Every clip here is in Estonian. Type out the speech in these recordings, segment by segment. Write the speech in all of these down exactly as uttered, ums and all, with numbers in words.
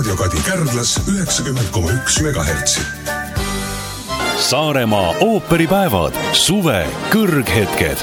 Raadio Kadi Kärdlas üheksakümmend koma üks megahertsi. Saaremaa ooperipäevad, suve kõrghetked.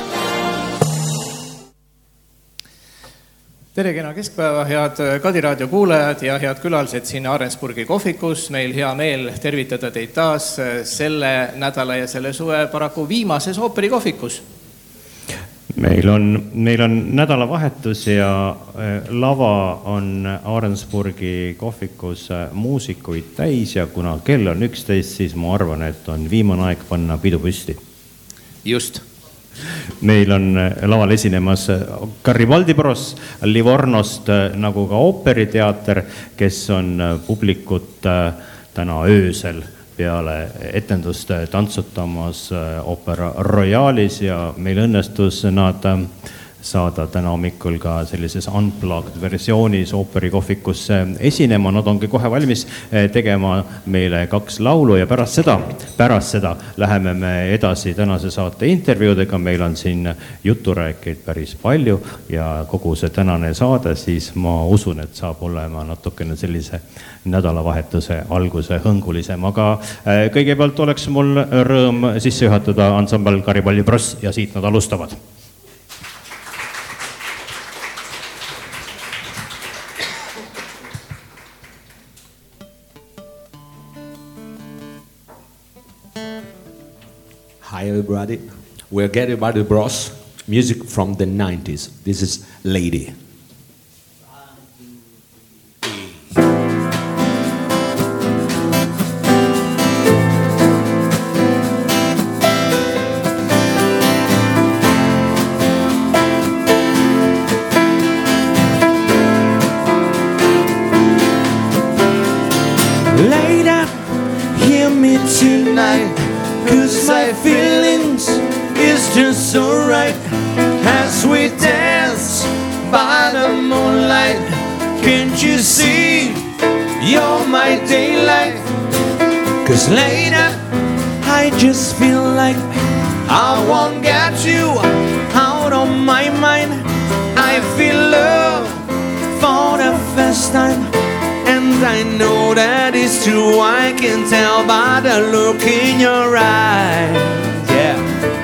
Tere kena keskpäeva, head Kadi raadio kuulajad ja head külalised siin Ahrensburgi kohvikus. Meil hea meel tervitada teid taas selle nädala ja selle suve paraku viimases ooperikohvikus. Meil on, meil on nädalavahetus ja lava on Ahrensburgi kohvikus muusikuid täis ja kuna kell on üksteist, siis ma arvan, et on viimane aeg panna pidu püsti. Just. Meil on laval esinemas Garibaldi Bros Livornost nagu ka ooperiteater, kes on publikut täna öösel peale etendust tantsutamas Opera Royalis ja meil õnnestus nad saada täna hommikul ka sellises unplugged versioonis ooperikohvikusse esinema. Nad ongi kohe valmis tegema meile kaks laulu ja pärast seda, pärast seda läheme me edasi tänase saate intervjuudega. Meil on siin juturääkeid päris palju ja kogu see tänane saade, siis ma usun, et saab olema natukene sellise nädalavahetuse alguse hõngulisem. Aga kõigepealt oleks mul rõõm sisse juhatada ansambel Garibaldi Bros ja siit nad alustavad. Hi everybody, we're Garibaldi Bros, music from the nineties. This is Lady. Lady, hear me tonight, 'cause my feelings is just so right. As we dance by the moonlight, can't you see you're my daylight? 'Cause later I just feel like I won't get you out of my mind. I feel love for the first time, and I know that it's true. I can tell by the look in your eyes. Yeah.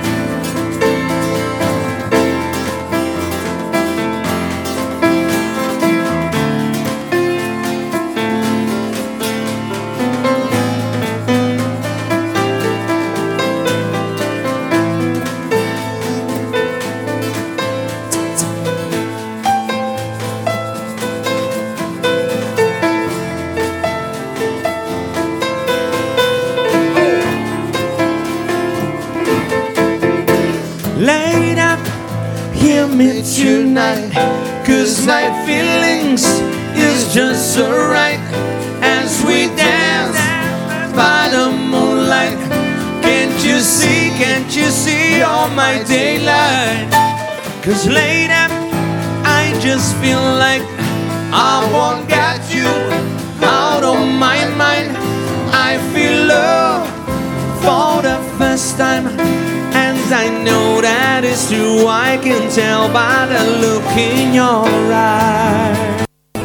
Lady, hear me tonight, 'cause my feelings is just so right. As we dance by the moonlight, can't you see, can't you see all my daylight? 'Cause later I just feel like I won't get you out of my mind. I feel love for the first time, and I know that it's true. I can tell by the look in your eyes.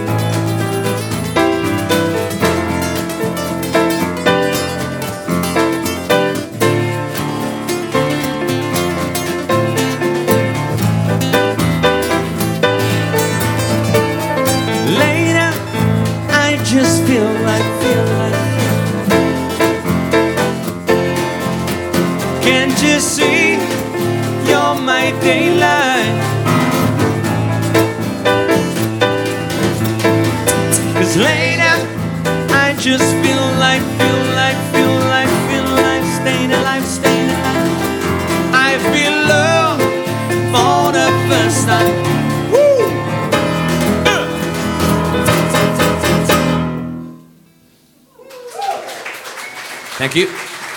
Later, I just feel like, feel like, can't you see you're my daylight? 'Cause later I just feel like, feel like, feel like, feel like staying alive, staying alive. I feel love for the first time. Woo! Uh. Thank you.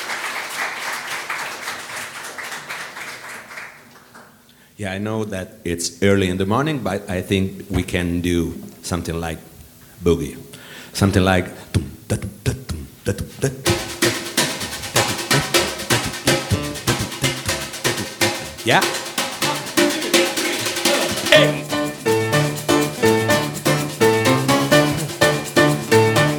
Yeah, I know that it's early in the morning, but I think we can do something like boogie. Something like... Yeah? Hey!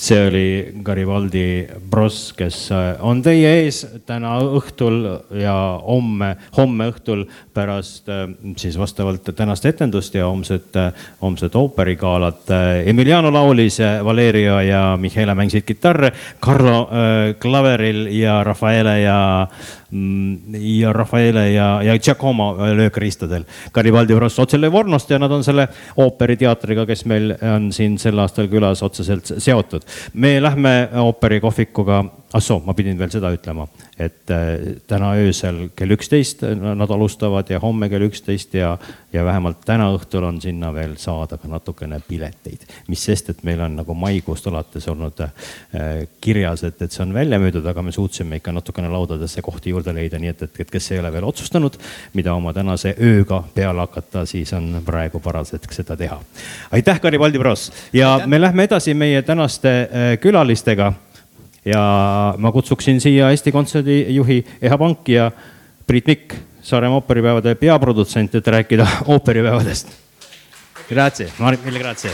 see oli Garibaldi Bros, kes on teie ees täna õhtul ja homme, homme õhtul pärast siis vastavalt tänast etendust ja homset, homset ooperigaalat. Emiliano laulis, Valerio ja Michele mängisid kitarre, Carlo äh, klaveril ja Rafaele ja ja Rafaele ja, ja Giacomo löökristadel. Garibaldi Bros otse Livornost ja nad on selle ooperiteatriga, kes meil on siin sel aastal külas otseselt seotud. Me lähme ooperikohvikuga, assoo, ma pidin veel seda ütlema, et täna öösel kell üksteist nad alustavad ja homme kell üksteist ja, ja vähemalt täna õhtul on sinna veel saada ka natukene pileteid. Mis sest, et meil on nagu maikuust alates olnud kirjas, et, et see on välja müüdud, aga me suutsime ikka natukene laudadesse kohti juurde leida, nii et, et, et kes ei ole veel otsustanud, mida oma tänase ööga peale hakata, siis on praegu paras hetk seda teha. Aitäh, Garibaldi Bros! Ja aitäh. Me lähme edasi meie tänaste külalistega ja ma kutsuksin siia Eesti Kontserdi juhi Eha Pank ja Priit Mikk, Saaremaa ooperipäevade peaprodutsent, et rääkida ooperipäevadest. Grazie, mille grazie.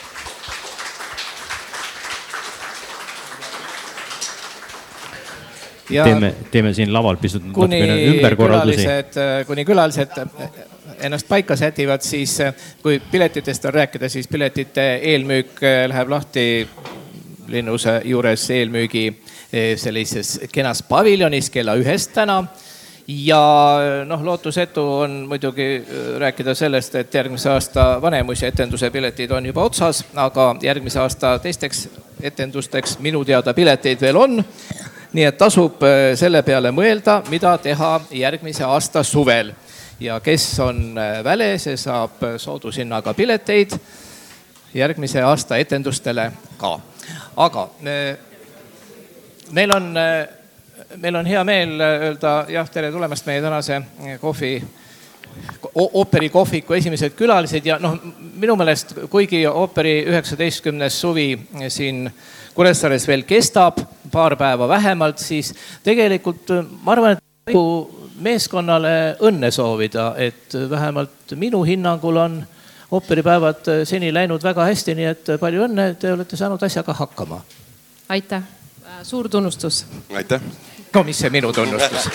Ja teeme, teeme siin laval pisut kuni ümberkorraldusi. Kuni külalised ennast paika sätivad, siis kui piletitest on rääkida, siis piletite eelmüük läheb lahti Linnuse juures eelmüügi sellises kenas paviljonis kella ühest täna. Ja noh, lootusetu on muidugi rääkida sellest, et järgmise aasta Vanemuise etenduse piletid on juba otsas, aga järgmise aasta teisteks etendusteks minu teada pileteid veel on. Nii et tasub selle peale mõelda, mida teha järgmise aasta suvel. Ja kes on väle, see saab soodusinnaga pileteid järgmise aasta etendustele ka. Aga meil on, meil on hea meel öelda jah, tere tulemast meie tänase kohvi, ooperikohviku esimesed külalised ja noh, minu meelest, kuigi ooperi üheksateistkümnes suvi siin Kuressaares veel kestab, paar päeva vähemalt, siis tegelikult ma arvan, et meeskonnale õnne soovida, et vähemalt minu hinnangul on ooperipäevad seni läinud väga hästi, nii et palju õnne, te olete saanud asjaga hakkama. Aitäh, suur tunnustus. Aitäh. No mis see minu tunnustus?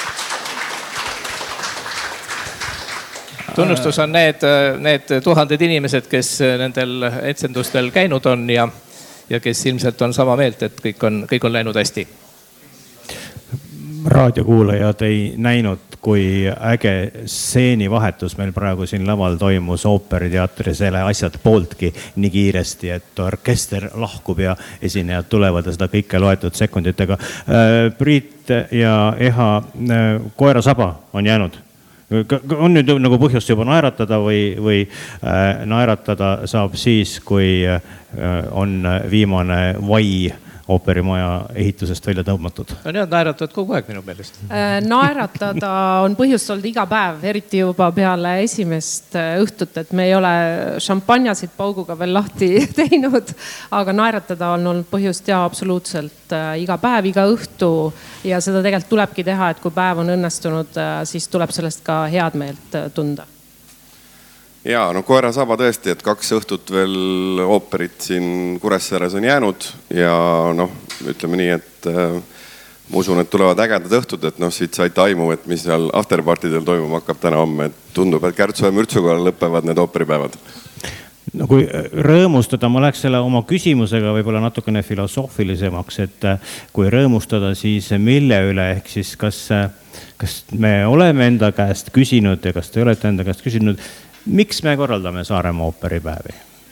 Tunnustus on need, need tuhanded inimesed, kes nendel etsendustel käinud on ja, ja kes ilmselt on sama meelt, et kõik on, kõik on läinud hästi. Raadiokuulajad ei näinud, kui äge stseenivahetus meil praegu siin laval toimus ooperiteatri selle asjad pooltki nii kiiresti, et orkester lahkub ja esinejad tulevad ja seda kõike loetud sekunditega. Priit ja Eha, koera saba on jäänud. On nüüd nagu põhjust juba naeratada või, või naeratada saab siis, kui on viimane vai ooperimaja ehitusest välja tõumatud. No need naeratavad kogu aeg minu meelest. Naeratada on põhjust olnud iga päev, eriti juba peale esimest õhtut, et me ei ole šampanjasid pauguga veel lahti teinud, aga naeratada on olnud põhjust ja absoluutselt iga päev, iga õhtu ja seda tegelikult tulebki teha, et kui päev on õnnestunud, siis tuleb sellest ka head meelt tunda. Ja, no koera saba tõesti, et kaks õhtut veel ooperit siin Kuressaares on jäänud ja noh, ütleme nii, et äh, ma usun, et tulevad ägedad õhtud, et noh, siit saite aimu, et mis seal afterpartidel toimuma hakkab täna homme, et tundub, et Kärtsu ja Mürtsuga lõpevad need ooperipäevad. No kui rõõmustada, ma läheks selle oma küsimusega võib-olla natukene filosoofilisemaks, et kui rõõmustada, siis mille üle, ehk siis kas, kas me oleme enda käest küsinud ja kas te olete enda käest küsinud, miks me korraldame Saaremaa ooperipäevi?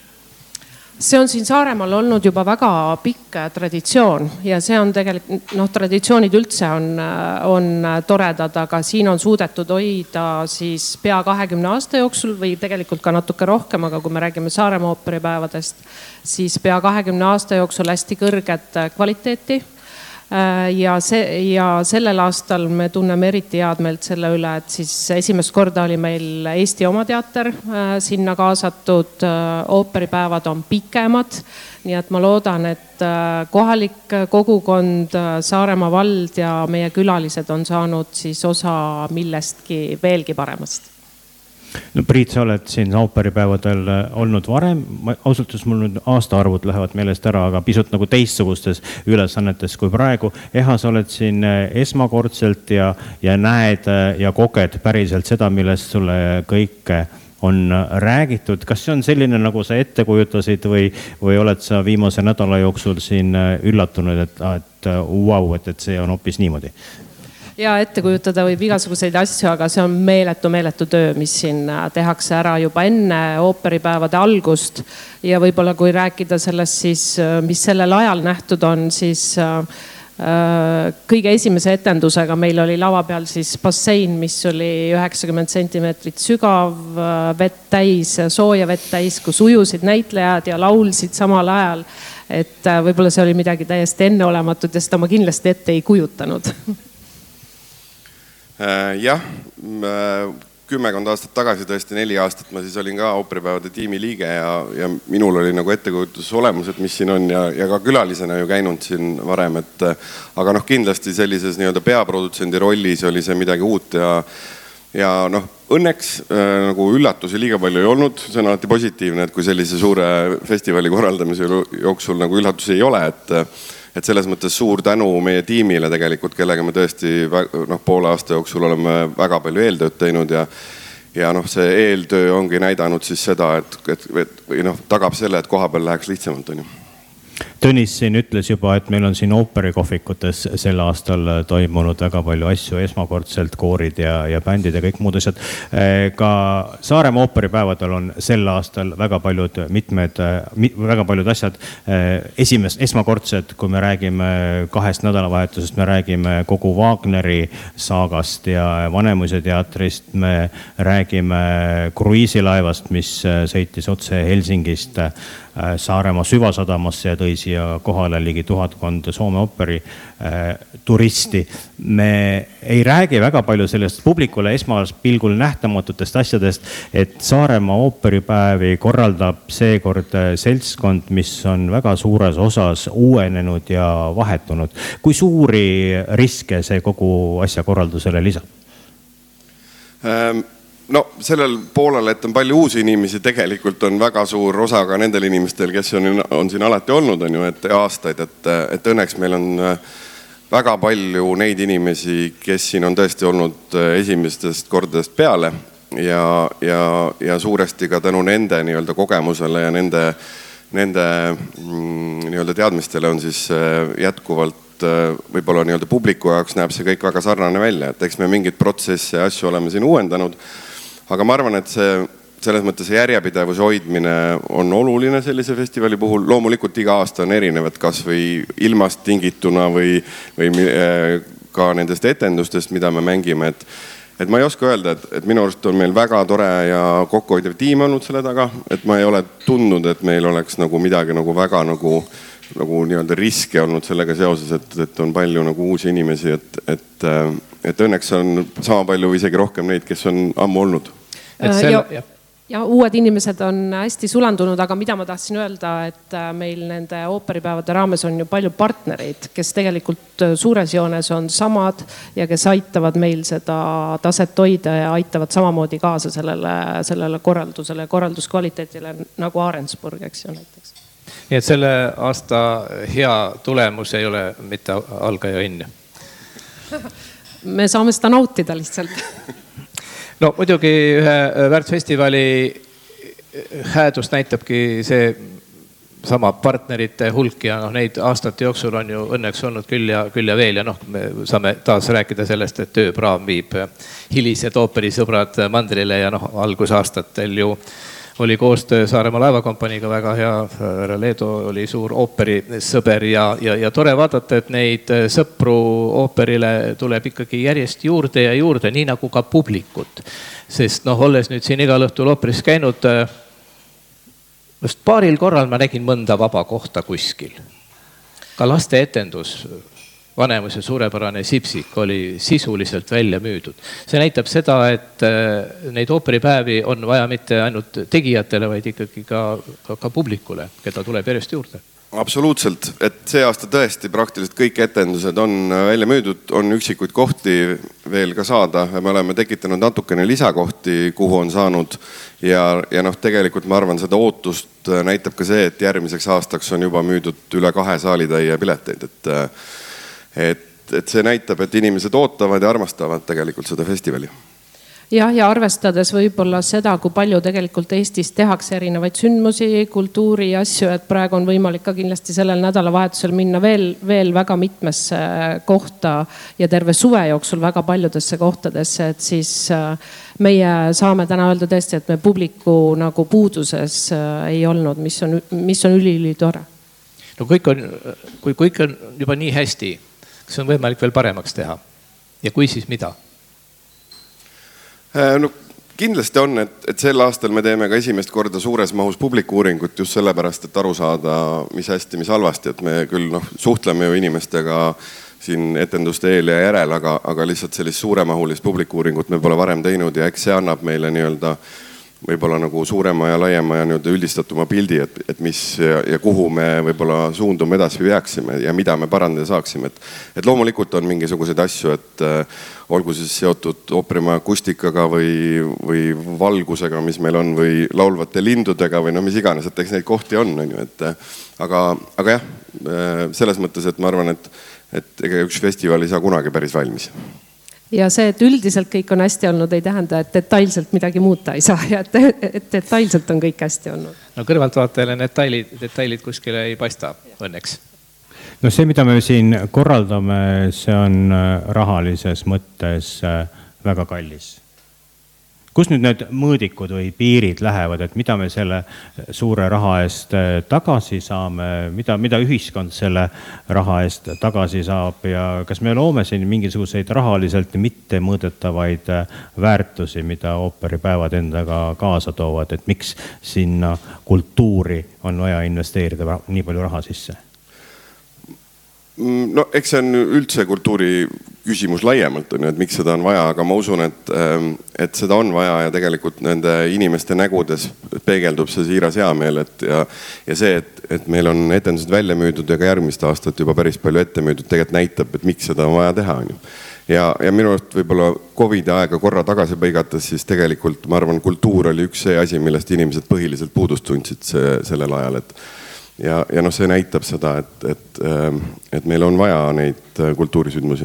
See on siin Saaremaal olnud juba väga pikk traditsioon ja see on tegelikult, noh, traditsioonid üldse on, on toredad, aga siin on suudetud hoida siis pea kahekümne aasta jooksul või tegelikult ka natuke rohkem, aga kui me räägime Saaremaa ooperipäevadest, siis pea kahekümne aasta jooksul hästi kõrget kvaliteeti. Ja, see, ja sellel aastal me tunneme eriti head meelt selle üle, et siis esimest korda oli meil Eesti oma teater sinna kaasatud, ooperipäevad on pikemad, nii et ma loodan, et kohalik kogukond, Saaremaa vald ja meie külalised on saanud siis osa millestki veelgi paremast. No Priit, sa oled siin ooperipäevadel olnud varem, ausalt öeldes mul nüüd aastaarvud lähevad meelest ära, aga pisut nagu teistsugustes ülesannetes kui praegu. Eha, sa oled siin esmakordselt ja, ja näed ja koged päriselt seda, millest sulle kõike on räägitud. Kas see on selline, nagu sa ette kujutasid või, või oled sa viimase nädala jooksul siin üllatunud, et, et wow, et, et see on hoopis niimoodi? Ja ette kujutada võib igasuguseid asju, aga see on meeletu, meeletu töö, mis siin tehakse ära juba enne ooperipäevade algust. Ja võib-olla kui rääkida sellest, siis, mis sellel ajal nähtud on, siis kõige esimese etendusega meil oli lava peal siis bassein, mis oli üheksakümmend sentimeetrit sügav, vett täis, sooja vett täis, kus ujusid näitlejad ja laulsid samal ajal. Et võib-olla see oli midagi täiesti enneolematut ja seda ma kindlasti ette ei kujutanud. Jah, kümmekond aastat tagasi, tõesti neli aastat ma siis olin ka ooperipäevade tiimi liige ja, ja minul oli nagu ettekujutus olemused, mis siin on ja, ja ka külalisena ju käinud siin varem, et aga noh, kindlasti sellises nii-öelda peaprodutsendi rollis oli see midagi uut ja, ja noh, õnneks äh, nagu üllatusi liiga palju ei olnud, see on alati positiivne, et kui sellise suure festivali korraldamise jooksul nagu üllatusi ei ole, et et selles mõttes suur tänu meie tiimile tegelikult, kellega me tõesti noh, poole aasta jooksul oleme väga palju eeltööd teinud ja ja noh, see eeltöö ongi näidanud siis seda, et, et, et või noh, tagab selle, et koha peal läheks lihtsamalt, on ju. Tõnis siin ütles juba, et meil on siin ooperikohvikutes sel aastal toimunud väga palju asju, esmakordselt koorid ja, ja bändid ja kõik muud asjad. Ka Saaremaa ooperipäevadel on sel aastal väga paljud, mitmed, väga paljud asjad. Esimest, esmakordselt, kui me räägime kahest nädalavahetusest, me räägime kogu Wagneri saagast ja Vanemuise teatrist, me räägime kruiisilaevast, mis sõitis otse Helsingist Saaremaa süvasadamasse ja tõi siia kohale ligi tuhatkond Soome ooperi äh, turisti. Me ei räägi väga palju sellest publikule esmaspilgul nähtamatutest asjadest, et Saaremaa ooperipäevi korraldab seekord seltskond, mis on väga suures osas uuenenud ja vahetunud. Kui suuri riske see kogu asja korraldusele lisab? Ähm. No sellel poolel, et on palju uusi inimesi, tegelikult on väga suur osa ka nendel inimestel, kes on, on siin alati olnud, on ju, et aastaid, et, et õnneks meil on väga palju neid inimesi, kes siin on tõesti olnud esimestest kordadest peale ja, ja, ja suuresti ka tänu nende nii-öelda kogemusele ja nende, nende nii-öelda teadmistele on siis jätkuvalt võib-olla nii-öelda publiku jaoks näeb see kõik väga sarnane välja, et eks me mingid protsesse ja asju oleme siin uuendanud. Aga ma arvan, et see, selles mõttes järjepidevuse hoidmine on oluline sellise festivali puhul. Loomulikult iga aasta on erinevad, kas või ilmast tingituna või, või ka nendest etendustest, mida me mängime. Et, et ma ei oska öelda, et, et minu arust on meil väga tore ja kokkuhoidev tiim olnud selle taga. Et ma ei ole tundnud, et meil oleks nagu midagi nagu väga nagu, nagu nii-öelda riske olnud sellega seoses, et, et on palju nagu uusi inimesi. Et, et, et õnneks on sama palju isegi rohkem neid, kes on ammu olnud. Sel... Ja, ja uued inimesed on hästi sulandunud, aga mida ma tahtsin öelda, et meil nende ooperipäevade raames on ju palju partnereid, kes tegelikult suures joones on samad ja kes aitavad meil seda taset hoida ja aitavad samamoodi kaasa sellele, sellele korraldusele, korralduskvaliteetile nagu Arensburg, eks ju näiteks. Nii et selle aasta hea tulemus ei ole mitte algaja õnn. Me saame seda nautida lihtsalt. No muidugi ühe väärtusfestivali häädust näitabki see sama partnerite hulk ja noh, neid aastate jooksul on ju õnneks olnud küll ja, küll ja veel ja noh, me saame taas rääkida sellest, et tööpraam viib hilised ooperisõbrad mandrile ja noh, algusaastatel ju oli koostöö Saaremaa laevakompaniiga väga hea. Leedo oli suur ooperisõber ja, ja, ja tore vaadata, et neid sõpru ooperile tuleb ikkagi järjest juurde ja juurde, nii nagu ka publikut. Sest noh, olles nüüd siin igal õhtul ooperis käinud, just paaril korral ma nägin mõnda vaba kohta kuskil. Ka laste etendus, Vanemuise suurepärane Sipsik oli sisuliselt välja müüdud. See näitab seda, et neid ooperipäevi on vaja mitte ainult tegijatele, vaid ikkagi ka, ka, ka publikule, keda tuleb järjest juurde. Absoluutselt, et see aasta tõesti praktiliselt kõik etendused on välja müüdud, on üksikuid kohti veel ka saada. Me oleme tekitanud natukene lisakohti, kuhu on saanud ja, ja noh, tegelikult ma arvan, seda ootust näitab ka see, et järgmiseks aastaks on juba müüdud üle kahe saalitäie pileteid. Et, et, et see näitab, et inimesed ootavad ja armastavad tegelikult seda festivali. Jah, ja arvestades võib-olla seda, kui palju tegelikult Eestis tehakse erinevaid sündmusi, kultuuri asju, et praegu on võimalik ka kindlasti sellel nädalavahetusel minna veel, veel väga mitmesse kohta ja terve suve jooksul väga paljudesse kohtadesse, et siis meie saame täna öelda tõesti, et me publiku nagu puuduses ei olnud, mis on, mis on üli-üli tore. No kõik on, kui kõik on juba nii hästi, kas on võimalik veel paremaks teha? Ja kui siis mida? No kindlasti on, et, et sel aastal me teeme ka esimest korda suures mahus publiku-uuringut just sellepärast, et aru saada, mis hästi, mis halvasti, et me küll noh, suhtleme ju inimestega siin etenduste eel ja järel, aga, aga lihtsalt sellist suuremahulist publiku-uuringut me pole varem teinud ja eks see annab meile nii-öelda võib-olla nagu suurema ja laiema ja nii-öelda üldistatuma pildi, et, et mis ja, ja kuhu me võib-olla suundume edasi peaksime ja mida me parandada saaksime. Et, et loomulikult on mingisuguseid asju, et äh, olgu siis seotud ooperimaja akustikaga või, või valgusega, mis meil on, või laulvate lindudega või no mis iganes, et eks neid kohti on, on ju, et aga, aga jah, selles mõttes, et ma arvan, et, et ega üks festival ei saa kunagi päris valmis. Ja see, et üldiselt kõik on hästi olnud, ei tähenda, et detailselt midagi muuta ei saa ja et, et detailselt on kõik hästi olnud. No kõrvaltvaatajale detailid, detailid kuskile ei paista õnneks. No see, mida me siin korraldame, see on rahalises mõttes väga kallis. Kus nüüd need mõõdikud või piirid lähevad, et mida me selle suure raha eest tagasi saame, mida, mida ühiskond selle raha eest tagasi saab ja kas me loome siin mingisuguseid rahaliselt mitte mõõdetavaid väärtusi, mida ooperipäevad endaga kaasa toovad, et miks sinna kultuuri on vaja investeerida nii palju raha sisse? No eks see on üldse kultuuri küsimus laiemalt, on ju, et miks seda on vaja, aga ma usun, et, et seda on vaja ja tegelikult nende inimeste nägudes peegeldub see siiras heameel, et ja, ja see, et, et meil on etendused välja müüdud ja ka järgmist aastat juba päris palju ette müüdud, tegelikult näitab, et miks seda on vaja teha, on ju. Ja, ja minu arust võib-olla Covidi aega korra tagasi põigates, siis tegelikult ma arvan, kultuur oli üks see asi, millest inimesed põhiliselt puudust tundsid see, sellel ajal, et ja, ja noh, see näitab seda, et, et, et meil on vaja neid kultuurisündmusi.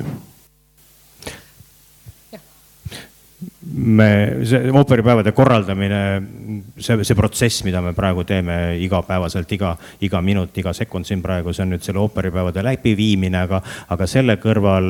Me, see ooperipäevade korraldamine, see, see protsess, mida me praegu teeme igapäevaselt, iga, iga minut, iga sekund siin praegu, see on nüüd selle ooperipäevade läbiviimine, aga, aga selle kõrval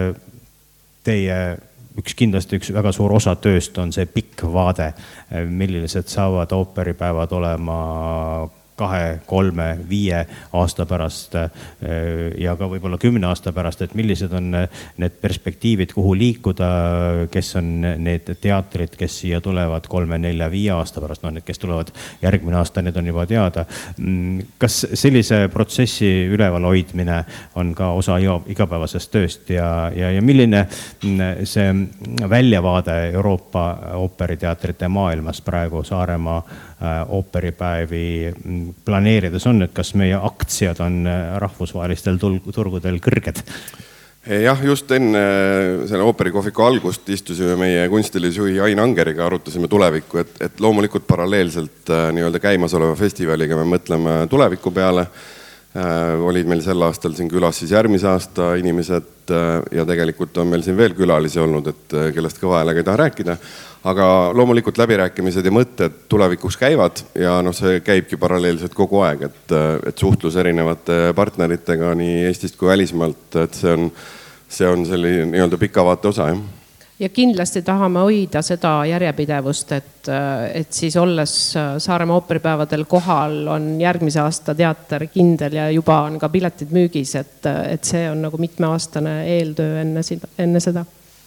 teie üks kindlasti üks väga suur osa tööst on see pikk vaade, millised saavad ooperipäevad olema kahe, kolme, viie aasta pärast ja ka võib-olla kümne aasta pärast, et millised on need perspektiivid, kuhu liikuda, kes on need teatrid, kes siia tulevad kolme, nelja, viie aasta pärast, no need, kes tulevad järgmine aasta, need on juba teada. Kas sellise protsessi üleval hoidmine on ka osa igapäevasest tööst ja, ja, ja milline see väljavaade Euroopa ooperiteatrite maailmas praegu Saaremaa ooperipäevi planeerides on, et kas meie aktsiad on rahvusvahelistel turgudel kõrged? Jah, just enne selle ooperikohviku algust istusime meie kunstilisjuhi Ain Angeriga, arutasime tulevikku, et, et loomulikult paralleelselt nii-öelda käimasoleva festivaliga me mõtleme tuleviku peale. Olid meil sel aastal siin külas siis järgmise aasta inimesed ja tegelikult on meil siin veel külalisi olnud, et kellest kõva häälega ei taha rääkida. Aga loomulikult läbirääkimised ja mõtted tulevikuks käivad ja no see käibki paralleelselt kogu aeg, et, et suhtlus erinevate partneritega nii Eestist kui välismaalt, et see on, see on selline nii-öelda pika vaate osa. Jah. Ja kindlasti tahame hoida seda järjepidevust, et, et siis olles Saaremaa ooperipäevadel kohal on järgmise aasta teater kindel ja juba on ka piletid müügis, et, et see on nagu mitmeaastane eeltöö enne, enne seda.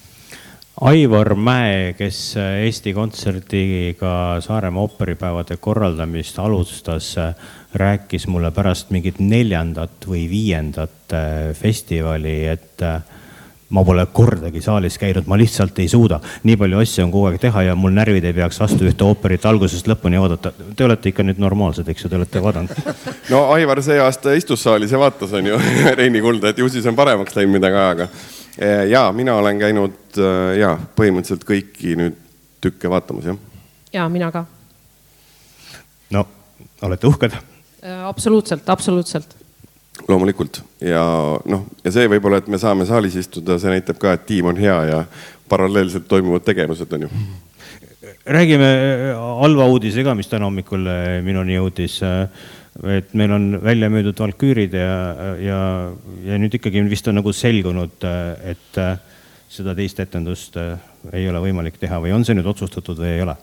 Aivar Mäe, kes Eesti Kontserdiga Saaremaa ooperipäevade korraldamist alustas, rääkis mulle pärast mingit neljandat või viiendat festivali, et ma pole kordagi saalis käinud, ma lihtsalt ei suuda. Nii palju asju on kogu aeg teha ja mul närvid ei peaks vastu ühte ooperit algusest lõpuni oodata. Te olete ikka nüüd normaalsed, eks ju, te olete vaadanud. No Aivar see aasta istus saalis ja vaatas on ju Reini Kulda, et ju siis on paremaks läinud midagi ajaga. Ja mina olen käinud ja, põhimõtteliselt kõiki nüüd tükke vaatamas, jah? Ja, mina ka. No, olete uhked? Absoluutselt, absoluutselt. Loomulikult. Ja, noh, ja see võib-olla, et me saame saalis istuda, see näitab ka, et tiim on hea ja paralleelselt toimuvad tegevused on ju. Räägime halva uudise ka, mis täna hommikul minuni jõudis. Et meil on välja müüdud Valküürid ja, ja, ja nüüd ikkagi vist on nagu selgunud, et seda teist etendust ei ole võimalik teha või on see nüüd otsustatud või ei ole?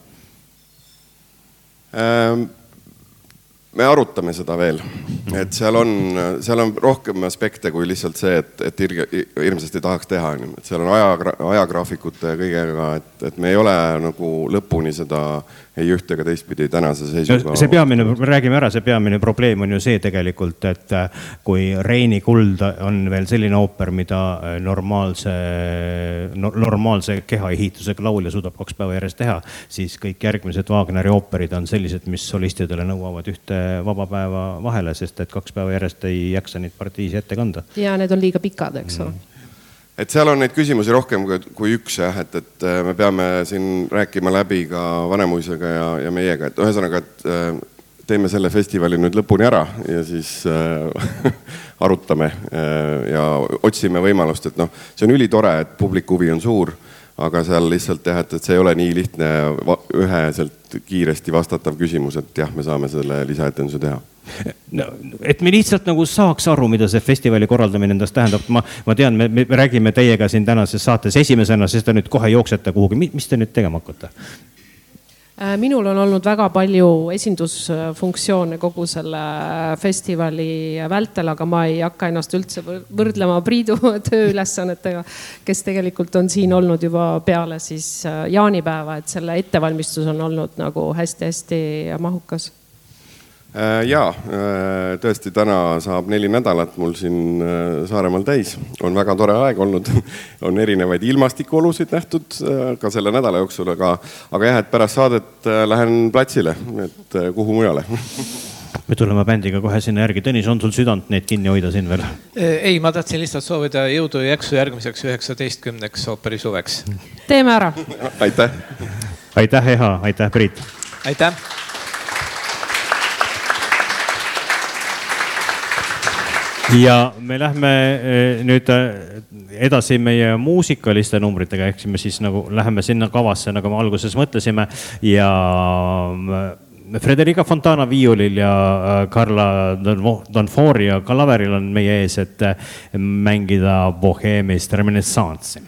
Ähm... Me arutame seda veel, et seal on, seal on rohkem aspekte kui lihtsalt see, et, et hirmsasti tahaks teha. Et seal on aja, ajagraafikute ja kõigega, et, et me ei ole nagu lõpuni seda ei ühte ega teistpidi tänase seisuga. See peamine, räägime ära, see peamine probleem on ju see tegelikult, et kui Reini Kuld on veel selline ooper, mida normaalse, normaalse kehaehitusega laulja suudab kaks päeva järjest teha, siis kõik järgmised Wagneri ooperid on sellised, mis solistidele nõuavad ühte vaba päeva vahele, sest et kaks päeva järjest ei jaksa neid partiisi ette kanda. Ja need on liiga pikad, eks ole. Mm. Et seal on neid küsimusi rohkem kui üks, jah, et, et me peame siin rääkima läbi ka Vanemuisega ja, ja meiega, et ühesõnaga, et teeme selle festivali nüüd lõpuni ära ja siis äh, arutame äh, ja otsime võimalust, et noh, see on ülitore, et publiku huvi on suur, aga seal lihtsalt jah, et, et see ei ole nii lihtne üheselt kiiresti vastatav küsimus, et jah, me saame selle lisaetenduse teha. No, et me lihtsalt nagu saaks aru, mida see festivali korraldamine endast tähendab. Ma, ma tean, me, me räägime teiega siin tänases saates esimesena, sest te nüüd kohe jooksete kuhugi. Mis te nüüd tegema hakkate? Minul on olnud väga palju esindusfunktsioone kogu selle festivali vältel, aga ma ei hakka ennast üldse võrdlema Priidu tööülesannetega, kes tegelikult on siin olnud juba peale siis jaanipäeva, et selle ettevalmistus on olnud nagu hästi-hästi mahukas. Jaa, tõesti täna saab neli nädalat mul siin Saaremaal täis. On väga tore aeg olnud. On erinevaid ilmastikuolusid nähtud ka selle nädala jooksul, aga, aga jah, et pärast saadet lähen platsile, et kuhu mujale. Me tuleme bändiga kohe sinna järgi. Tõnis, on sul südant neid kinni hoida siin veel? Ei, ma tahtsin lihtsalt soovida jõudu ja jaksu järgmiseks üheksateistkümneks ooperi suveks. Teeme ära. Aitäh. Aitäh, Eha. Aitäh, Priit. Aitäh. Ja me lähme nüüd edasi meie muusikaliste numbritega, ehk me siis nagu läheme sinna kavasse, nagu me alguses mõtlesime. Ja Frederica Fontana viiulil ja Carla Donfori ja Kalaveril on meie ees, et mängida Bohemist Reminiscence'i.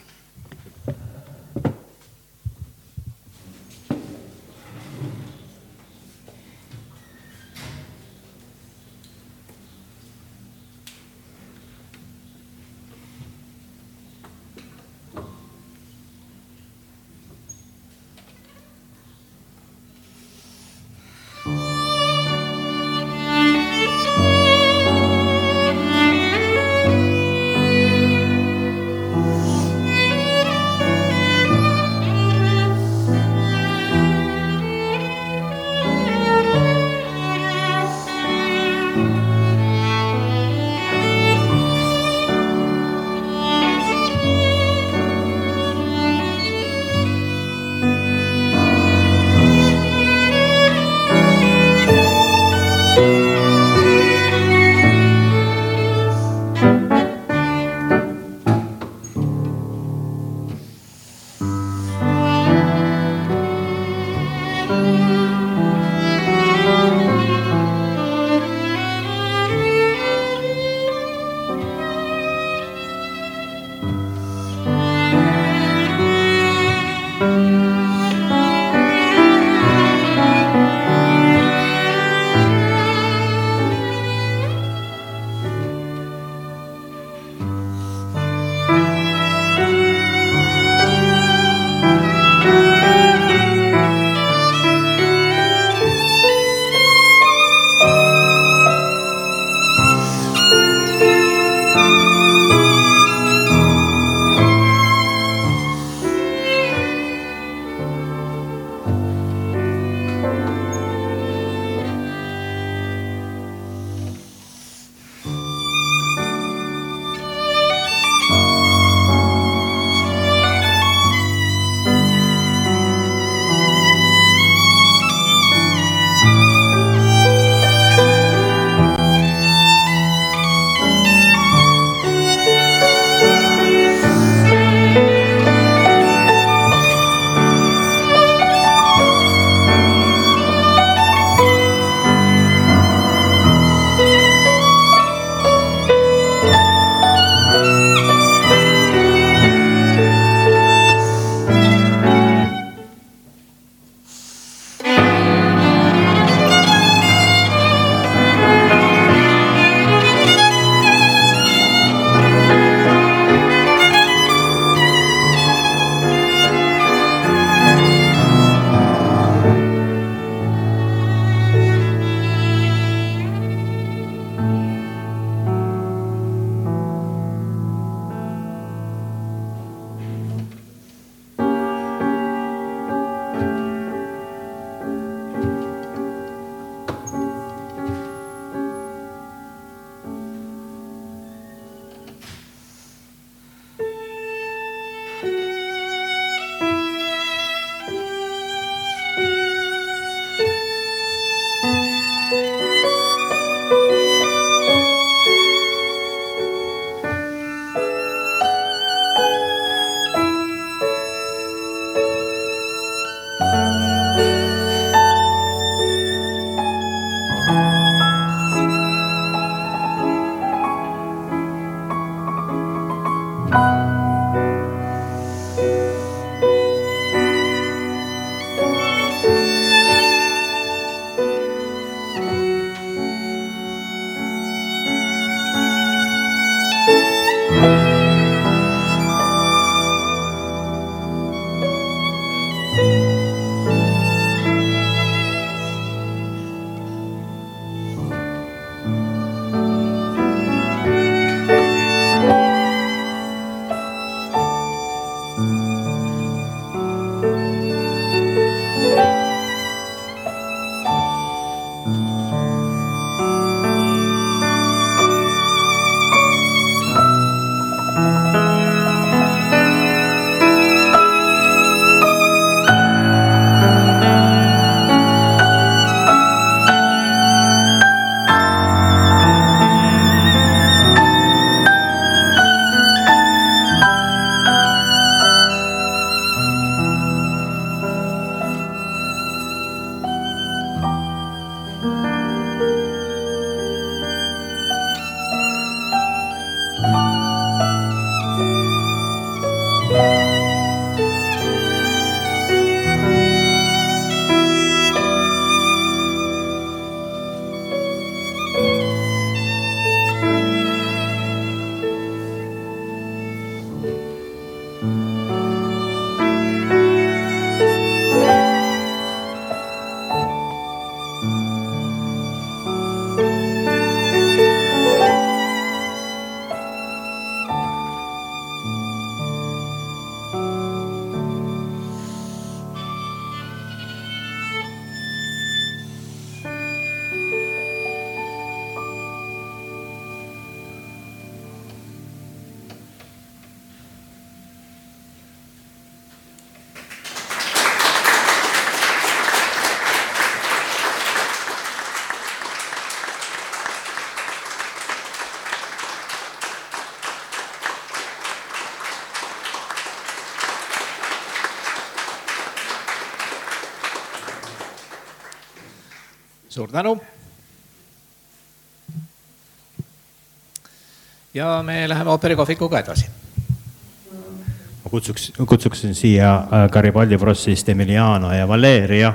Suur tänu. Ja me läheme ooperikohvikuga edasi. Ma kutsuks, kutsuksin siia Garibaldi Brossist Emiliano ja Valeria.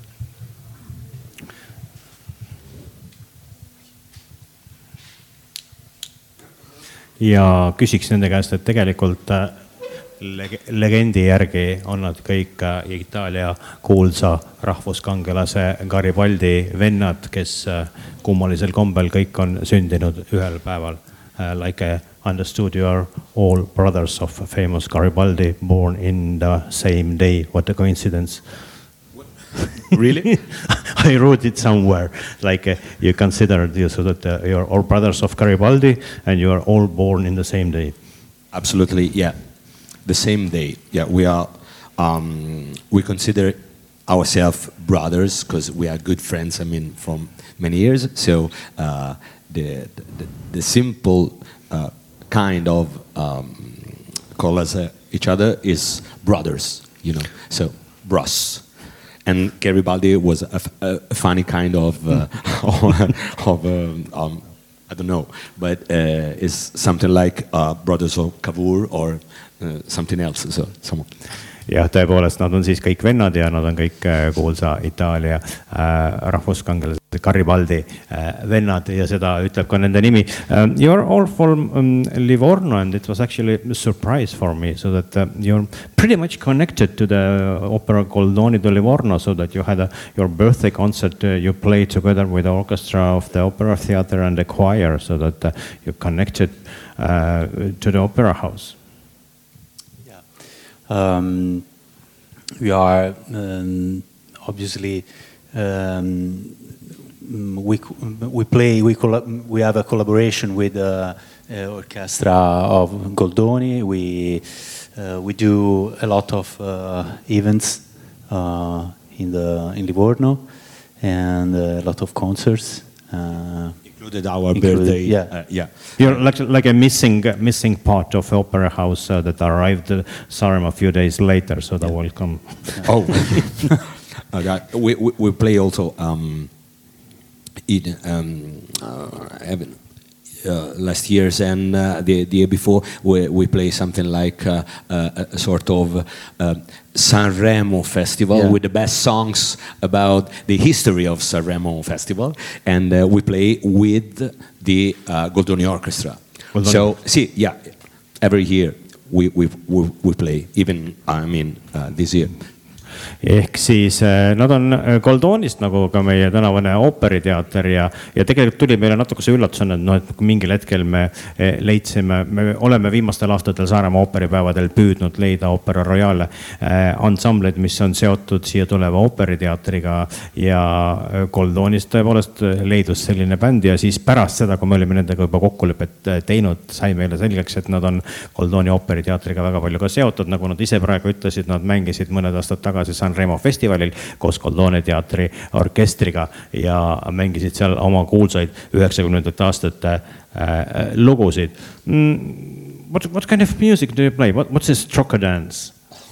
Ja küsiks nende käest, et tegelikult legendi järgi on nad kõik Itaalia kuulsa rahvuskangelase Garibaldi vennad, kes kummalisel kombel kõik on sündinud ühel päeval. Like I understood, you are all brothers of famous Garibaldi, born in the same day. What a coincidence. Really? I wrote it somewhere. Like uh, you consider you, so that uh, you are all brothers of Garibaldi and you are all born in the same day. Absolutely, yeah. The same day. Yeah, we are. Um, we consider ourselves brothers because we are good friends. I mean, from many years. So uh, the, the the simple uh, kind of um, call us uh, each other is brothers. You know, so bros. And Garibaldi was a, a, a funny kind of, uh, of um, um, I don't know, but uh, it's something like uh, Brothers of Cavour or uh, something else. So, someone. Jah, tõepoolest, nad on siis kõik vennad ja nad on kõik kuulsa Itaalia äh, rahvuskangelase Garibaldi äh, vennad ja seda ütleb ka nende nimi. Um, you are all from um, Livorno and it was actually a surprise for me so that uh, you're pretty much connected to the opera Goldoni di Livorno so that you had a, your birthday concert, uh, you played together with the orchestra of the opera theater and the choir so that uh, you connected uh, to the opera house. Um, we are um, obviously um, we we play we we have a collaboration with the uh, orchestra of Goldoni. We uh, we do a lot of uh, events uh, in the in Livorno and a lot of concerts. Uh, Included our included, birthday. Yeah, uh, yeah. You're like like a missing uh, missing part of opera house uh, that arrived uh, Saaremaa a few days later. So the welcome. Oh, okay. we, we we play also um, in um, uh, uh, last year's and uh, the the year before we we play something like uh, uh, a sort of uh, Sanremo Festival yeah. with the best songs about the history of Sanremo Festival, and uh, we play with the uh, Goldoni Orchestra. Goldoni. So, see, yeah, every year we we we, we play. Even I mean uh, this year. Ehk siis nad on Goldonist nagu ka meie tänavane ooperiteater ja, ja tegelikult tuli meile natukese üllatusena, et, no, et mingil hetkel me leidsime, me oleme viimastel aastatel Saaremaa ooperipäevadel püüdnud leida Opera Royale ansambleid, mis on seotud siia tuleva ooperiteatriga ja Goldonist tõepoolest leidus selline bänd ja siis pärast seda, kui me olime nendega juba kokkulepet teinud, sai meile selgeks, et nad on Goldoni ooperiteatriga väga palju ka seotud, nagu nad ise praegu ütlesid, nad mängisid mõned aastad tagasi Sanremo festivalil koos Goldoni teatri orkestriga ja mängisid seal oma kuulsaid üheksakümnendate aastate äh, lugusid. Mm, what, what kind of music do you play? What, what's this Trocca dance?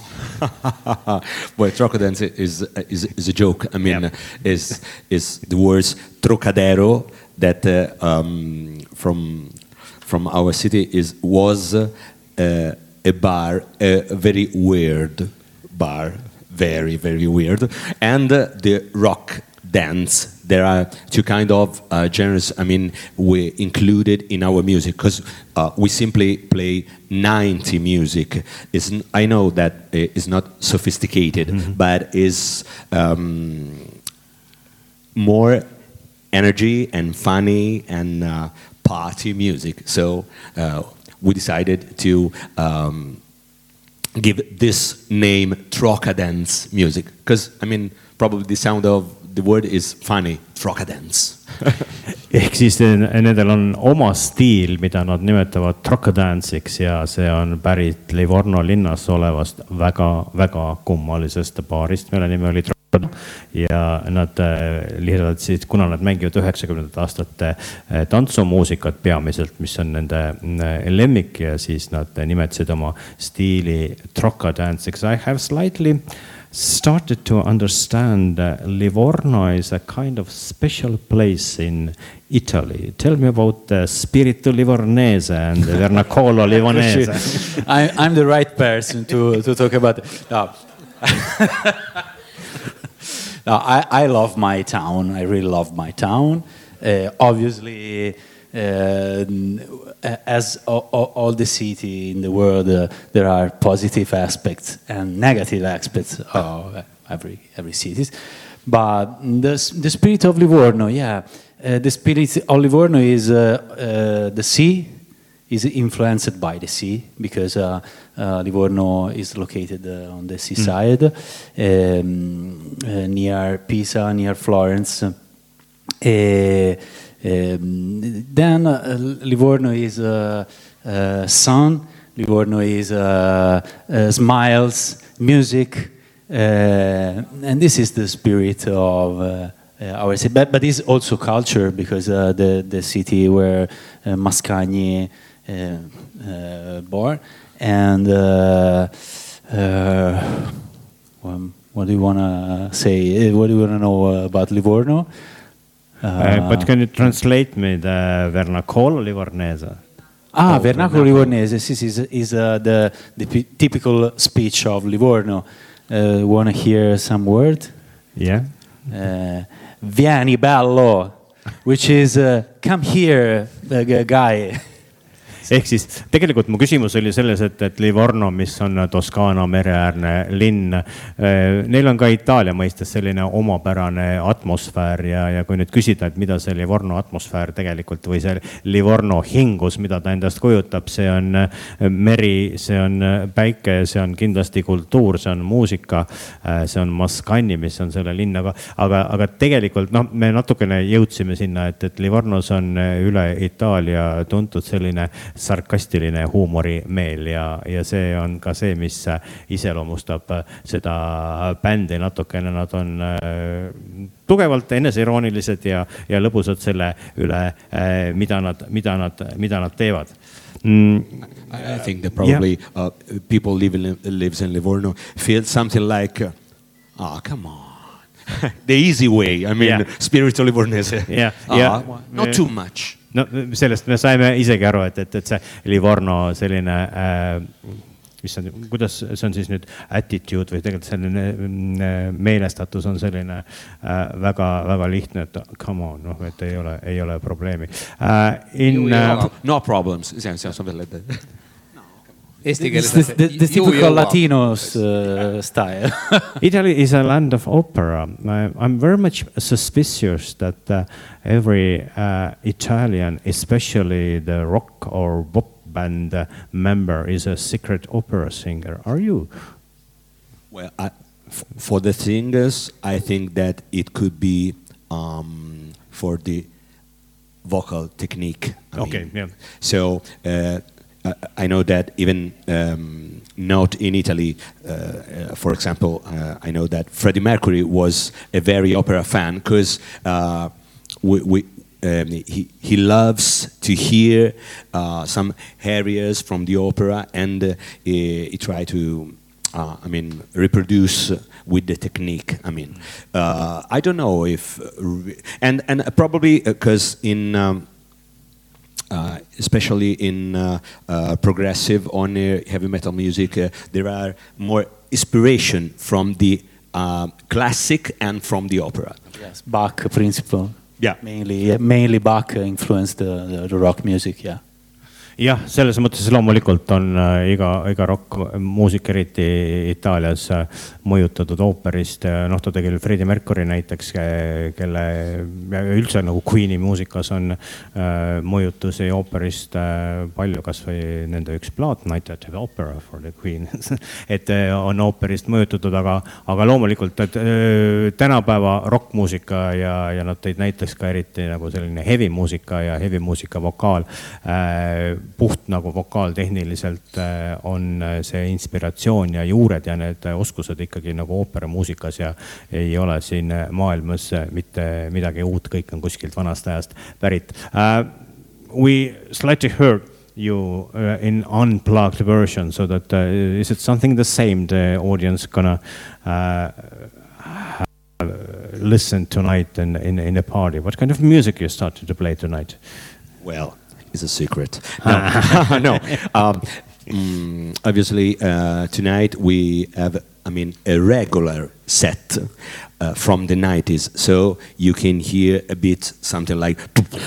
Well, Trocca dance is, is, is a joke. I mean, yeah. is, is the words Trocadero that uh, um, from, from our city is, was uh, a bar, a very weird bar. Very, very weird. And uh, the rock dance. There are two kind of uh, genres, I mean, we included in our music because uh, we simply play ninety music. It's, I know that it's not sophisticated, mm-hmm. but is um, more energy and funny and uh, party music. So uh, we decided to um, give this name Trocca dance music because I mean probably the sound of the word is funny, Trocca dance. Ehk siis nendel on oma stiil, mida nad nimetavad Trocca dance'iks ja see on pärit Livorno linnas olevast väga, väga kummalisest baarist, mille nimi oli Trocca ja nad lihtsalt siis, kuna nad mängivad üheksakümnendate aastate tantsumuusikat peamiselt, mis on nende lemmik ja siis nad nimetasid oma stiili Trocca dance'iks. I have slightly started to understand uh, Livorno is a kind of special place in Italy. Tell me about the spirito livornese and the vernacolo livornese. I, I'm the right person to, to talk about it. No. No, I, I love my town. I really love my town. Uh, obviously, uh, as all, all the city in the world, uh, there are positive aspects and negative aspects of every every city. But the the spirit of Livorno, yeah, uh, the spirit of Livorno is uh, uh, the sea. Is influenced by the sea because uh, uh, Livorno is located uh, on the seaside, mm. um, uh, near Pisa, near Florence. Uh, um, then uh, Livorno is uh, uh, sun. Livorno is uh, uh, smiles, music, uh, and this is the spirit of. Uh, Uh, our city, but, but it's also culture because uh, the the city where uh, Mascagni uh, uh, born and uh, uh, um, what do you want to say? What do you want to know about Livorno? Uh, uh, but can you translate me the vernacolo livornese? Ah, oh, vernacolo livornese. This is is uh, the the p- typical speech of Livorno. Uh, want to hear some word? Yeah. Uh, Vieni bello, which is uh, come here, uh, guy. Ehk siis tegelikult mu küsimus oli selles, et, et Livorno, mis on Toskaana mereäärne linn, neil on ka Itaalia mõistes selline omapärane atmosfäär ja, ja kui nüüd küsida, et mida see Livorno atmosfäär tegelikult või see Livorno hingus, mida ta endast kujutab, see on meri, see on päike, see on kindlasti kultuur, see on muusika, see on Mascagni, mis on selle linnaga, aga, aga tegelikult no, me natukene jõudsime sinna, et, et Livornos on üle Itaalia tuntud selline sarkastiline huumorimeel ja, ja see on ka see, mis iseloomustab seda bändi natukene. Nad on äh, tugevalt eneseiroonilised ja, ja lõbusad selle üle, äh, mida, nad, mida, nad, mida nad teevad. Mm. I think that probably yeah. uh, people live in, lives in Livorno feel something like, uh, oh, come on. The easy way, I mean, yeah. Spiritual Livornese. Yeah. Uh, Yeah. Not too much. No sellest me saime isegi aru, et, et, et see Livorno selline, äh, mis on, kuidas see on siis nüüd attitude või tegelikult selline meelestatus on selline äh, väga, väga lihtne, et come on, noh, et ei ole, ei ole probleemi. Uh, in, uh, no problems, something like that. Eesti keeles the, the, the typical Latinos uh, style. Italy is a land of opera. I, I'm very much suspicious that uh, every uh, Italian, especially the rock or pop band uh, member, is a secret opera singer. Are you? Well, I, f- for the singers, I think that it could be um, for the vocal technique. I okay, mean. yeah. So. Uh, I know that even um, not in Italy, uh, uh, for example, uh, I know that Freddie Mercury was a very opera fan because uh, we, we, um, he, he loves to hear uh, some areas from the opera and uh, he, he try to, uh, I mean, reproduce with the technique. I mean, uh, I don't know if, and, and probably because in... Um, Uh, especially in uh, uh, progressive on uh, heavy metal music, uh, there are more inspiration from the uh, classic and from the opera. Yes, Bach principle. Yeah, mainly, mainly Bach influenced the, the, the rock music. Yeah. jah, selles mõttes loomulikult on iga, iga rock-muusik, eriti Itaalias, mõjutatud ooperist. Noh, ta tegi Freddie Mercury näiteks, kelle üldse nagu Queen'i muusikas on mõjutusi ooperist palju, kas või nende üks plaat, Night at the Opera for the Queen, et on ooperist mõjutatud, aga, aga loomulikult et, tänapäeva rock-muusika ja, ja nad tõid näiteks ka eriti nagu selline heavy muusika ja heavy muusika vokaal, puht nagu vokaaltehniliselt on see inspiratsioon ja juured ja need oskused ikkagi nagu ooperamuusikas ja ei ole siin maailmas mitte midagi uut, kõik on kuskilt vanast ajast pärit. Uh, we slightly heard you uh, in unplugged version, so that uh, is it something the same the audience gonna uh, listen tonight in, in in a party? What kind of music you started to play tonight? Well, it's a secret. No, no. Um, mm, obviously, uh, tonight we have, I mean, a regular set uh, from the nineties, so you can hear a bit something like.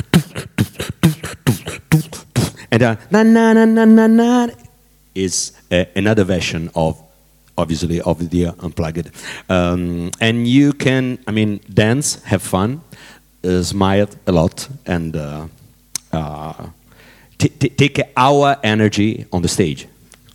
And uh, na na na na na na is uh, another version of, obviously, of the unplugged. Um, and you can, I mean, dance, have fun, uh, smile a lot, and uh, uh, t- t- take our energy on the stage.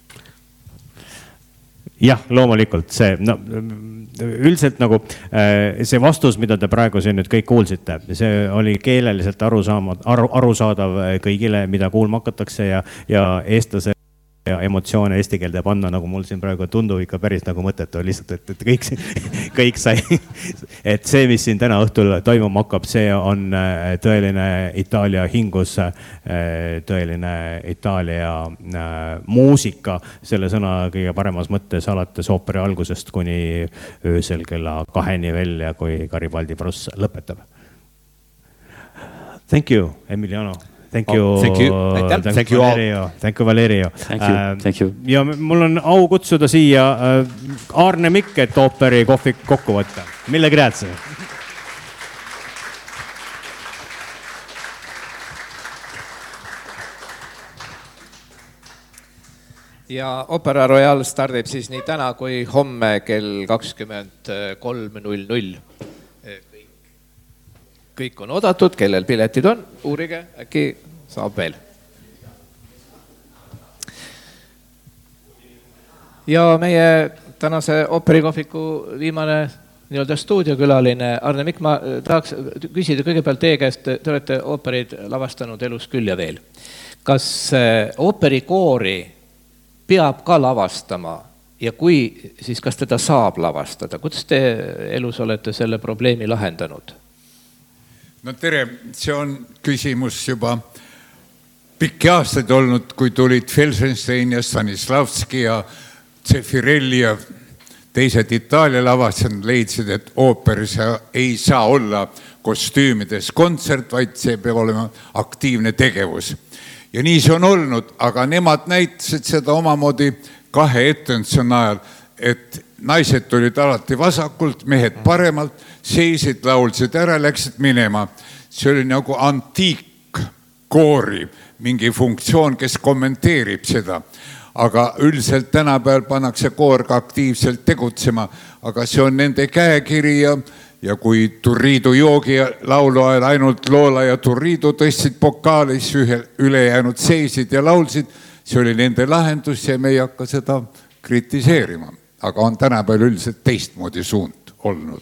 jah, loomulikult see, no üldiselt nagu see vastus, mida te praegu siin nüüd kõik kuulsite, see oli keeleliselt arusaamad, aru, arusaadav kõigile, mida kuulma hakatakse ja, ja eestlase ja emotsioone eesti keelde panna, nagu mul siin praegu tundub ikka päris nagu mõttetu lihtsalt, et, et kõik, kõik sai, et see, mis siin täna õhtul toimuma hakkab, see on tõeline Itaalia hingus, tõeline Itaalia muusika, selle sõna kõige paremas mõttes alates ooperi algusest kuni öösel kella kaheni välja, kui Garibaldi pross lõpetab. Thank you, Emiliano. Thank you, oh, thank you, thank, thank you, you Valerio. all. Thank you, Valerio. Thank you, uh, thank you. Ja mul on au kutsuda siia Aarne Mikk, et ooperi kohvik kokku võtta. Mille grazie. Ja Opera Royal stardib siis nii täna kui homme kell kakskümmend kolm null null. Kõik on oodatud, kellel piletid on, uurige, äkki saab veel. Ja meie tänase ooperikohviku viimane nii-öelda stuudiokülaline Arne Mikk, ma tahaks küsida kõigepealt teie käest, te olete ooperid lavastanud elus küll ja veel. Kas ooperikoori peab ka lavastama ja kui, siis kas teda saab lavastada? Kuidas te elus olete selle probleemi lahendanud? No tere, see on küsimus juba pikki aastaid olnud, kui tulid Felsenstein ja Stanislavski ja Zeffirelli ja teised Itaalia lavastanud leidsid, et ooperis ei saa olla kostüümides kontsert, vaid see peab olema aktiivne tegevus. Ja nii see on olnud, aga nemad näitasid seda omamoodi kahe etenduse ajal, et naised tulid alati vasakult, mehed paremalt, seisid, laulsid ära, läksid minema. See oli nagu antiikkoori mingi funktsioon, kes kommenteerib seda. Aga üldiselt tänapäeval pannakse koor ka aktiivselt tegutsema, aga see on nende käekiri ja, ja kui Turriidu joogi laulu ajal ainult Loola ja Turriidu tõstsid pokaalis, ülejäänud seisid ja laulsid, see oli nende lahendus ja me ei hakka seda kritiseerima. Aga on tänapäeval üldiselt teistmoodi suund olnud.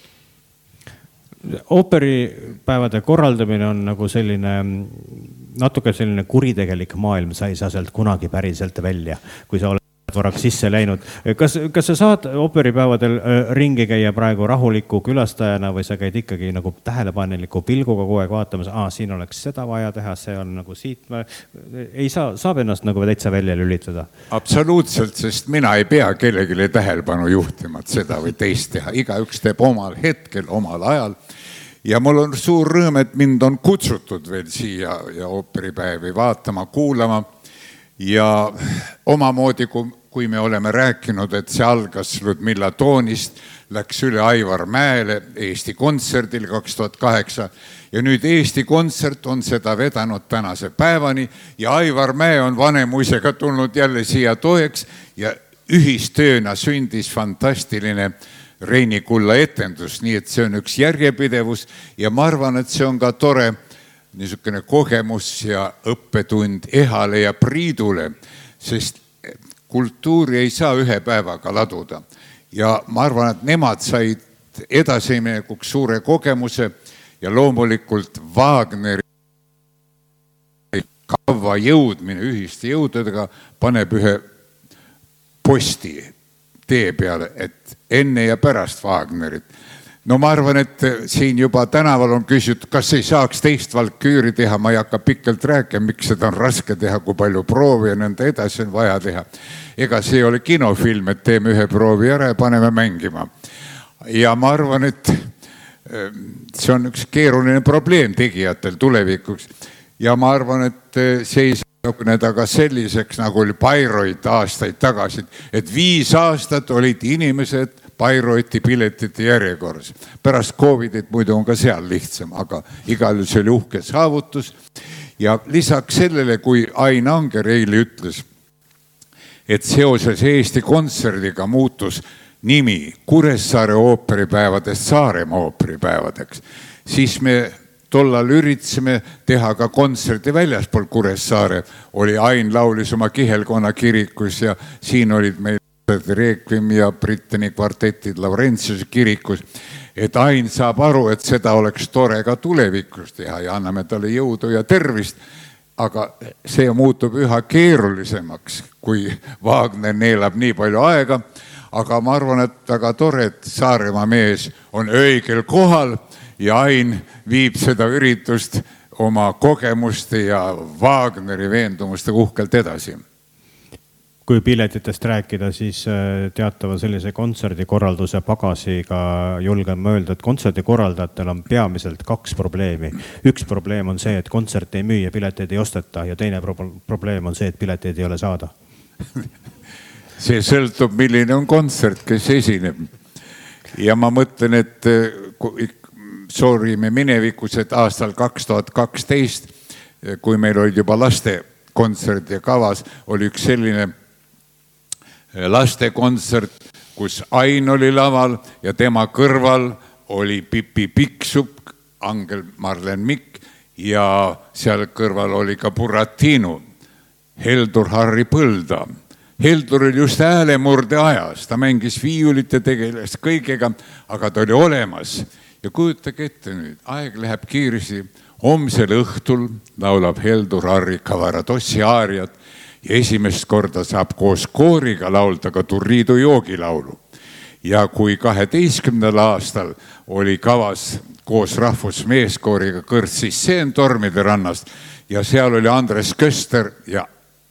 Ooperipäevade korraldamine on nagu selline, natuke selline kuritegelik maailm, sa ei saa sealt kunagi päriselt välja, kui sa oled varaks sisse läinud. Kas, kas sa saad ooperipäevadel ringi käia praegu rahuliku külastajana või sa käid ikkagi nagu tähelepaneliku pilguga kogu aeg vaatamas, aa, siin oleks seda vaja teha, see on nagu siit, ei saa, saab ennast nagu täitsa välja lülitada? Absoluutselt, sest mina ei pea kellegile tähelepanu juhtimat seda või teist teha. Iga üks teeb omal hetkel, omal ajal. Ja mul on suur rõõm, et mind on kutsutud veel siia ja ooperipäevi vaatama, kuulama ja omamoodi, kui kui me oleme rääkinud, et see algas Ludmilla Toonist, läks üle Aivar Mäele Eesti kontserdil kaks tuhat kaheksa ja nüüd Eesti kontsert on seda vedanud tänase päevani ja Aivar Mäe on vanemuisega tulnud jälle siia toeks ja ühistööna sündis fantastiline Reini Kulla etendus, nii et see on üks järjepidevus ja ma arvan, et see on ka tore niisugune kogemus ja õppetund Ehale ja Priidule, sest kultuuri ei saa ühe päevaga laduda. Ja ma arvan, et nemad said edasiminekuks suure kogemuse ja loomulikult Wagneri kavva jõudmine ühiste jõududega paneb ühe posti tee peale, et enne ja pärast Wagnerit. no ma arvan, et siin juba tänaval on küsitud, kas ei saaks teist Valküüri teha, ma ei hakka pikalt rääkima, miks seda on raske teha, kui palju proovi ja nõnda edasi on vaja teha. Ega see ei ole kinofilm, et teeme ühe proovi ära ja paneme mängima. Ja ma arvan, et see on üks keeruline probleem tegijatel tulevikuks. Ja ma arvan, et see ei saa kujuneda ka selliseks, nagu oli Bayreuth aastaid tagasi, et viis aastat olid inimesed Bayreuthi piletite järjekorras. Pärast Covidit muidu on ka seal lihtsam, aga igal juhul see oli uhke saavutus. Ja lisaks sellele, kui Ain Anger eile ütles, et seoses Eesti kontserdiga muutus nimi Kuressaare ooperipäevadest Saaremaa ooperipäevadeks, siis me tollal üritasime teha ka kontserdi väljaspool Kuressaare. Oli Ain laulis oma Kihelkonna kirikus ja siin olid meil Requiem ja Brittany kvartetid Laurentiuse kirikus, et Ain saab aru, et seda oleks tore ka tulevikus teha ja anname talle jõudu ja tervist, aga see muutub üha keerulisemaks, kui Wagner neelab nii palju aega, aga ma arvan, et väga tore, et Saaremaa mees on õigel kohal ja Ain viib seda üritust oma kogemuste ja Wagneri veendumuste uhkelt edasi. Kui piletitest rääkida, siis teatava sellise kontserdikorralduse pagasiga julgen öelda, et kontserdikorraldajatel on peamiselt kaks probleemi. Üks probleem on see, et kontsert ei müü ja pileteid ei osteta ja teine probleem on see, et pileteid ei ole saada. See sõltub, milline on kontsert, kes esineb. Ja ma mõtlen, et soorime minevikus, et aastal kaks tuhat kaksteist, kui meil olid juba laste kontsert ja kavas, oli üks selline lastekontsert, kus Ain oli laval ja tema kõrval oli Pipi Pikksup, Angel Marlen Mikk ja seal kõrval oli ka Buratino, Heldur Harri Põlda. Heldur oli just häälemurde ajas, ta mängis viiulit ja tegeles kõigega, aga ta oli olemas. Ja kujutage ette nüüd, aeg läheb kiiresti, homsel õhtul laulab Heldur Harri Kavaradossi aariat ja esimest korda saab koos kooriga laulda ka Turriidu joogilaulu. Ja kui kaheteistkümnendal aastal oli kavas koos rahvusmeeskooriga kõrtsis Seen Tormide rannast ja seal oli Andres Köster ja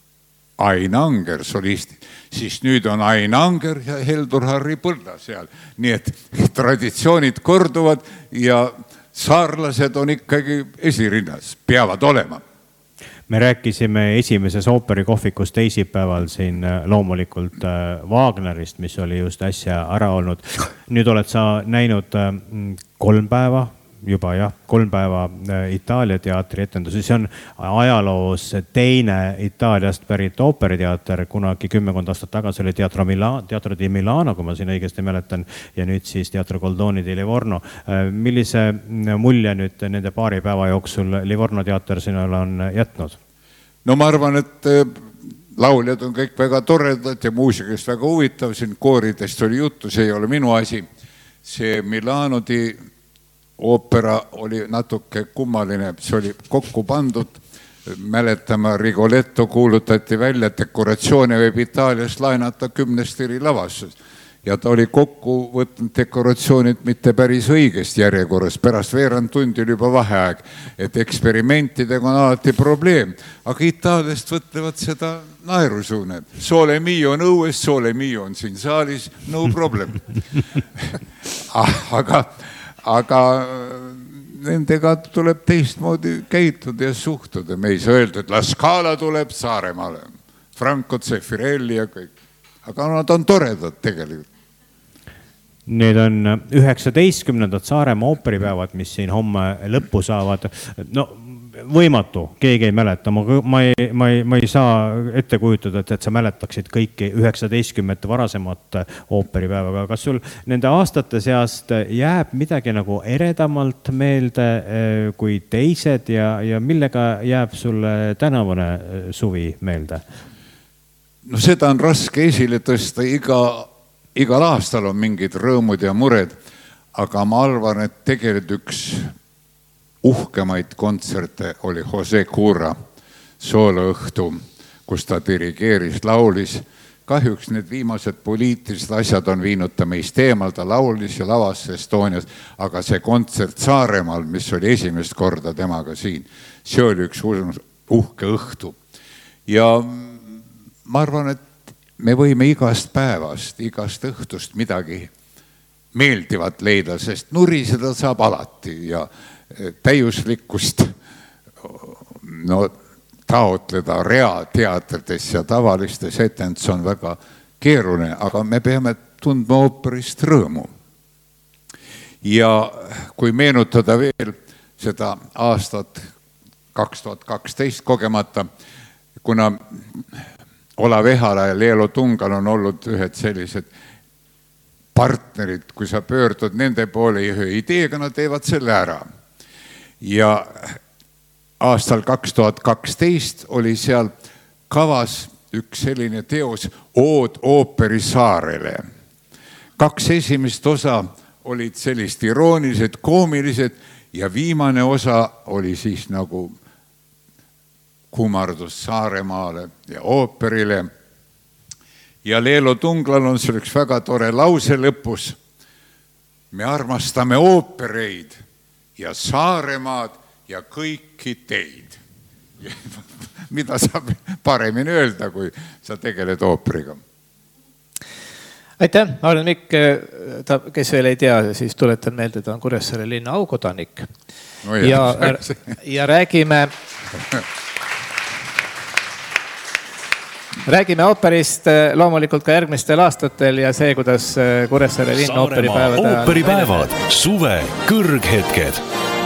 Ain Anger solisti, siis nüüd on Ain Anger ja Heldur Harri Põlda seal. Nii et traditsioonid korduvad ja saarlased on ikkagi esirinnas, peavad olema. Me rääkisime esimeses ooperikohvikus teisipäeval siin loomulikult Wagnerist, mis oli just äsja ära olnud. Nüüd oled sa näinud kolm päeva, juba jah, kolm päeva Itaalia teatri etendusi. See on ajaloos teine Itaaliast pärit ooperiteater, kunagi kümmekond aastat tagasi oli Teatro Milano, Teatro di Milano, kui ma siin õigesti mäletan, ja nüüd siis Teatro Goldoni di Livorno. Millise mulje nüüd nende paari päeva jooksul Livorno teater sinule on jätnud? No ma arvan, et lauljad on kõik väga toredad ja muusikast väga huvitav. Siin kooridest oli juttu, see ei ole minu asi. See Milano di oopera oli natuke kummaline, see oli kokku pandud. Mäletama Rigoletto kuulutati välja, et dekoratsioone võib Itaalias laenata kümnest eri lavastus. Ja ta oli kokku võtnud dekoratsioonid mitte päris õigest järjekorras. Pärast veerand tundi oli juba vaheaeg, et eksperimentidega on alati probleem. Aga Itaaliast võtlevad seda naerusuune. Sole mio on õues, sole mio on siin saalis, no problem. aga, aga nendega tuleb teistmoodi käituda ja suhtuda. Me ei saa öelda, et La Scala tuleb Saaremaale. Franco Zeffirelli ja kõik. Aga nad on toredad tegelikult. Need on üheksateistkümnendad Saaremaa ooperipäevad, mis siin homme lõppu saavad. No võimatu, keegi ei mäleta. Ma, ma, ei, ma, ei, ma ei saa ette kujutada, et, et sa mäletaksid kõiki üheksateistkümmet varasemat ooperipäeva. Kas sul nende aastate seast jääb midagi nagu eredamalt meelde kui teised ja, ja millega jääb sulle tänavune suvi meelde? No seda on raske esile tõsta, iga, igal aastal on mingid rõõmud ja mured, aga ma arvan, et tegelikult üks uhkemaid kontserte oli Jose Cura sooloõhtu, kus ta dirigeeris, laulis kahjuks need viimased poliitilised asjad on viinud ta meist eemal, ta laulis ja lavas Estonias, aga see kontsert Saaremaal, mis oli esimest korda temaga siin, see oli üks uhke õhtu. Ja ma arvan, et me võime igast päevast, igast õhtust midagi meeldivat leida, sest nuriseda saab alati ja täiuslikkust no, taotleda reateatrites ja tavalistes etendus on väga keeruline, aga me peame tundma ooperist rõõmu. Ja kui meenutada veel seda aastat kaks tuhat kaksteist kogemata, kuna Olav Ehala ja Leelo Tungal on olnud ühed sellised partnerid, kui sa pöördud nende poole ühe ideega, nad teevad selle ära. Ja aastal kaks tuhat kaksteist oli seal kavas üks selline teos Ood ooperi saarele. Kaks esimest osa olid sellist iroonilised, koomilised ja viimane osa oli siis nagu kummardus Saaremaale ja ooperile. Ja Leelo Tunglal on selleks väga tore lause lõpus. Me armastame oopereid ja Saaremaad ja kõiki teid. Mida saab paremini öelda, kui sa tegeled ooperiga? Aitäh, Arne Mikk, kes veel ei tea, siis tuletan meelde, ta on Kuressaare linna aukodanik. No ja, ja räägime... Räägime ooperist loomulikult ka järgmistel aastatel ja see, kuidas Kuressaare linna ooperipäevad... Ooperipäevad, suve kõrghetked.